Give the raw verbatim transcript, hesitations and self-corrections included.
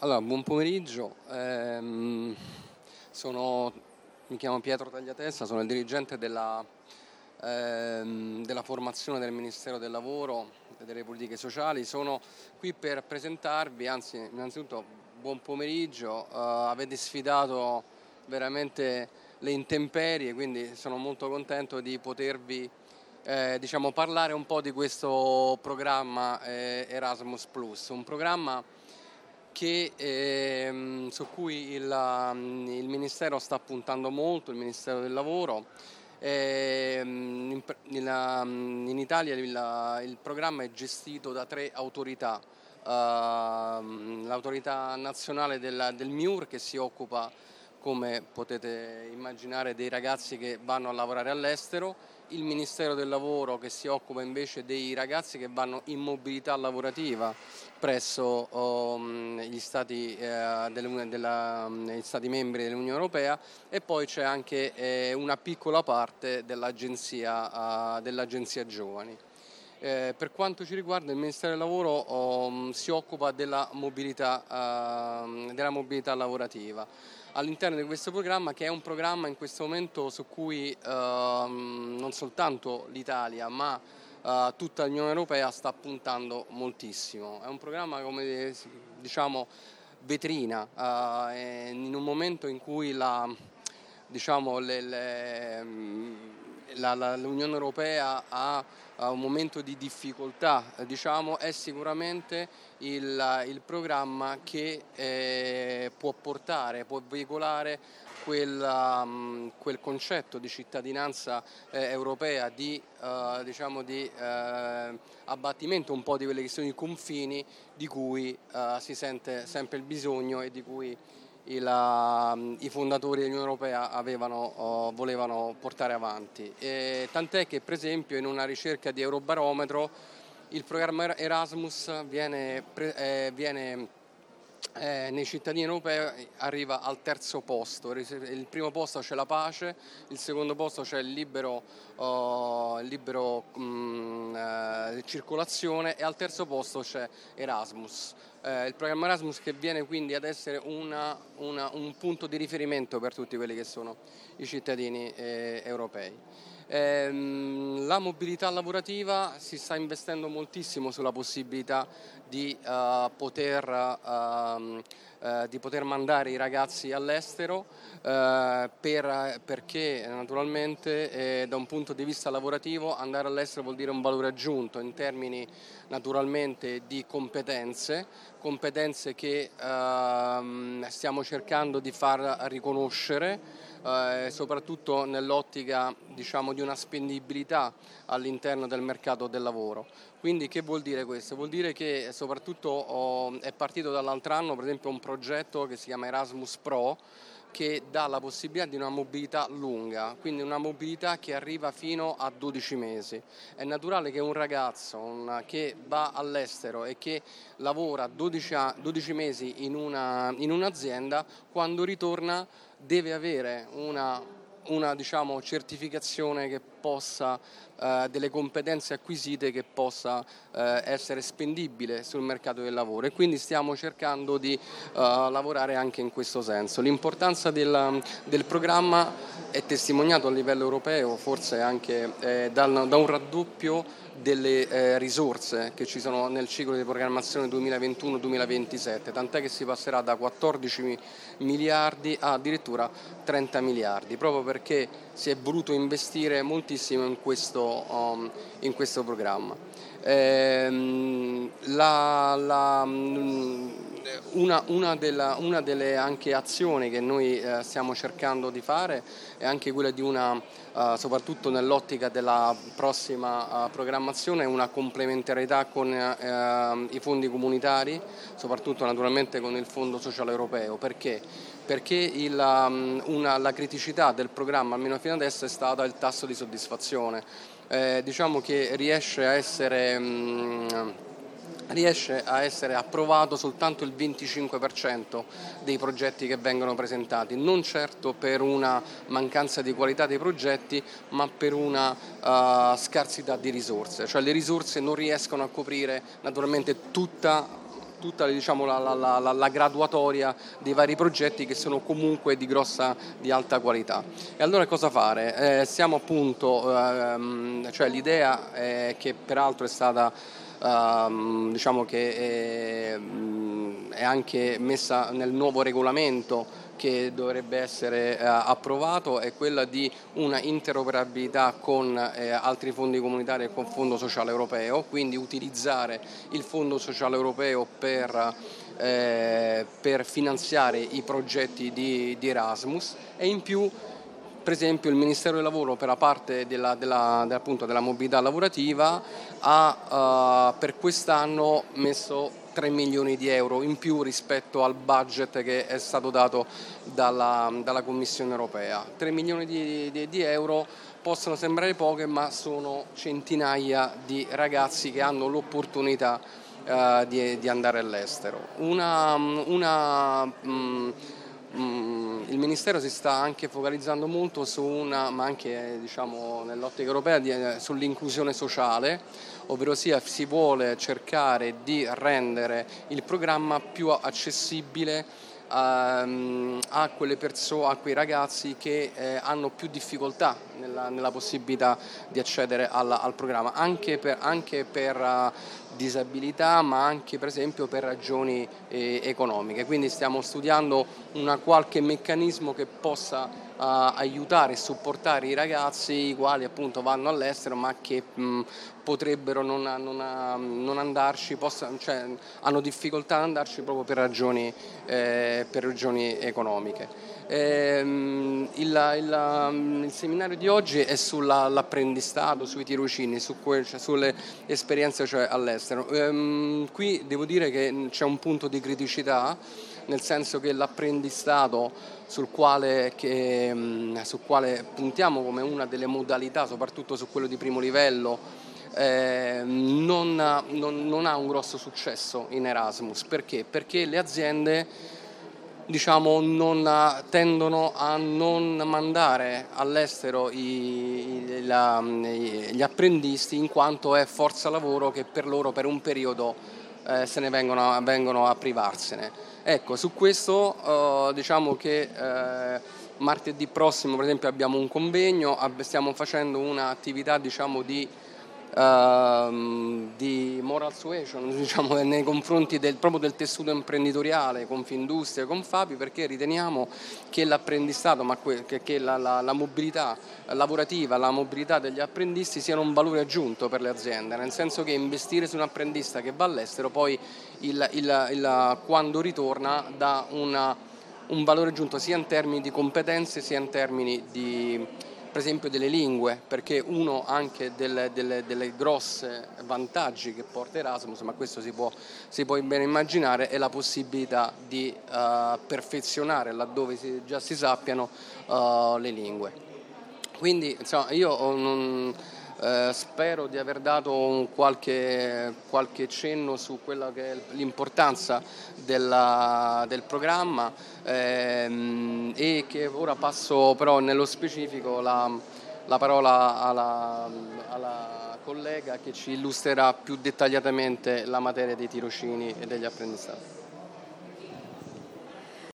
Allora, buon pomeriggio, Ehm, sono, mi chiamo Pietro Tagliatesta, sono il dirigente della, ehm, della formazione del Ministero del Lavoro e delle Politiche Sociali. Sono qui per presentarvi, anzi innanzitutto buon pomeriggio, eh, avete sfidato veramente le intemperie, quindi sono molto contento di potervi eh, diciamo, parlare un po' di questo programma eh, Erasmus Plus, un programma che, ehm, su cui il, um, il Ministero sta puntando molto, il Ministero del Lavoro. Ehm, in, pr- in, um, in Italia il, il programma è gestito da tre autorità. Ehm, l'autorità nazionale del, del M I U R, che si occupa, come potete immaginare, dei ragazzi che vanno a lavorare all'estero, il Ministero del Lavoro, che si occupa invece dei ragazzi che vanno in mobilità lavorativa presso um, gli, stati, eh, della, della, gli Stati membri dell'Unione Europea, e poi c'è anche eh, una piccola parte dell'Agenzia, uh, dell'Agenzia Giovani. Eh, per quanto ci riguarda, il Ministero del Lavoro um, si occupa della mobilità, uh, della mobilità lavorativa all'interno di questo programma, che è un programma in questo momento su cui uh, non soltanto l'Italia ma uh, tutta l'Unione Europea sta puntando moltissimo. È un programma, come diciamo, vetrina, uh, in un momento in cui la, diciamo, le, le, la, la, l'Unione Europea ha un momento di difficoltà, diciamo, è sicuramente il, il programma che eh, può portare, può veicolare quel, um, quel concetto di cittadinanza eh, europea, di, uh, diciamo di uh, abbattimento un po' di quelli che sono i confini di cui uh, si sente sempre il bisogno e di cui Il, uh, i fondatori dell'Unione Europea avevano, uh, volevano portare avanti. E tant'è che, per esempio, in una ricerca di Eurobarometro il programma Erasmus viene, eh, viene eh, nei cittadini europei arriva al terzo posto. Il primo posto c'è la pace, il secondo posto c'è il libero, uh, il libero um, uh, circolazione, e al terzo posto c'è Erasmus. Eh, il programma Erasmus, che viene quindi ad essere una, una, un punto di riferimento per tutti quelli che sono i cittadini eh, europei. Ehm, la mobilità lavorativa, si sta investendo moltissimo sulla possibilità di, uh, poter, uh, uh, di poter mandare i ragazzi all'estero, uh, per, perché naturalmente eh, da un punto di vista lavorativo andare all'estero vuol dire un valore aggiunto in termini naturalmente di competenze, competenze che uh, stiamo cercando di far riconoscere, Eh, soprattutto nell'ottica, diciamo, di una spendibilità all'interno del mercato del lavoro. Quindi che vuol dire questo? Vuol dire che soprattutto oh, è partito dall'altro anno, per esempio, un progetto che si chiama Erasmus Pro, che dà la possibilità di una mobilità lunga, quindi una mobilità che arriva fino a dodici mesi. È naturale che un ragazzo un, che va all'estero e che lavora dodici, dodici mesi in, una, in un'azienda, quando ritorna deve avere una, una diciamo, certificazione che possa, eh, delle competenze acquisite, che possa eh, essere spendibile sul mercato del lavoro, e quindi stiamo cercando di eh, lavorare anche in questo senso. L'importanza del, del programma è testimoniato a livello europeo, forse anche eh, da, da un raddoppio delle eh, risorse che ci sono nel ciclo di programmazione duemilaventuno duemilaventisette, tant'è che si passerà da quattordici miliardi a addirittura trenta miliardi, proprio perché si è voluto investire moltissimo in questo, um, in questo programma. Ehm, la, la, una, una, della, una delle anche azioni che noi eh, stiamo cercando di fare è anche quella di una, uh, soprattutto nell'ottica della prossima uh, programmazione, una complementarietà con uh, i fondi comunitari, soprattutto naturalmente con il Fondo Sociale Europeo. Perché? Perché il, um, una, la criticità del programma, almeno fino adesso, è stata il tasso di soddisfazione. Eh, diciamo che riesce a essere... Um, riesce a essere approvato soltanto il venticinque per cento dei progetti che vengono presentati, non certo per una mancanza di qualità dei progetti, ma per una uh, scarsità di risorse, cioè le risorse non riescono a coprire naturalmente tutta tutta diciamo, la, la, la, la graduatoria dei vari progetti che sono comunque di grossa, di alta qualità. E allora cosa fare? Eh, siamo appunto, ehm, cioè l'idea è che peraltro è stata ehm, diciamo che è, è anche messa nel nuovo regolamento che dovrebbe essere eh, approvato, è quella di una interoperabilità con eh, altri fondi comunitari e con il Fondo Sociale Europeo, quindi utilizzare il Fondo Sociale Europeo per, eh, per finanziare i progetti di, di Erasmus, e in più per esempio il Ministero del Lavoro per la parte della, della, appunto, della mobilità lavorativa ha uh, per quest'anno messo tre milioni di euro in più rispetto al budget che è stato dato dalla, dalla Commissione Europea. tre milioni di, di, di euro possono sembrare poche, ma sono centinaia di ragazzi che hanno l'opportunità uh, di, di andare all'estero. Una, una mh, il Ministero si sta anche focalizzando molto su una, ma anche diciamo, nell'ottica europea, di, sull'inclusione sociale, ovvero sia si vuole cercare di rendere il programma più accessibile a, a quelle persone, a quei ragazzi che eh, hanno più difficoltà nella, nella possibilità di accedere al, al programma, anche per, anche per uh, disabilità, ma anche per esempio per ragioni eh, economiche. Quindi stiamo studiando una qualche meccanismo che possa uh, aiutare e supportare i ragazzi i quali appunto vanno all'estero ma che mh, potrebbero non, non, non andarci, possa, cioè, hanno difficoltà ad andarci proprio per ragioni, eh, per ragioni economiche. Ehm, il, il, il seminario di oggi è sull'apprendistato, sui tirocini, su que, cioè, sulle esperienze cioè, all'estero. Ehm, qui devo dire che c'è un punto di criticità, nel senso che l'apprendistato sul quale, che, sul quale puntiamo come una delle modalità, soprattutto su quello di primo livello, Eh, non, non, non ha un grosso successo in Erasmus. Perché? Perché le aziende diciamo, non, tendono a non mandare all'estero i, i, la, gli apprendisti, in quanto è forza lavoro che per loro per un periodo eh, se ne vengono, vengono a privarsene. Ecco, su questo eh, diciamo che eh, martedì prossimo per esempio abbiamo un convegno, stiamo facendo un'attività diciamo di Uh, di moral suasion diciamo, nei confronti del, proprio del tessuto imprenditoriale, Confindustria, Confapi, perché riteniamo che l'apprendistato, ma que, che, che la, la, la mobilità lavorativa, la mobilità degli apprendisti siano un valore aggiunto per le aziende, nel senso che investire su un apprendista che va all'estero poi il, il, il, quando ritorna dà una, un valore aggiunto sia in termini di competenze sia in termini di per esempio delle lingue, perché uno anche delle, delle, delle grosse vantaggi che porta Erasmus, ma questo si può, si può ben immaginare, è la possibilità di uh, perfezionare laddove si, già si sappiano uh, le lingue. Quindi insomma, io non, eh, spero di aver dato un qualche, qualche cenno su quella che è l'importanza della, del programma ehm, e che ora passo però nello specifico la, la parola alla, alla collega che ci illustrerà più dettagliatamente la materia dei tirocini e degli apprendistati.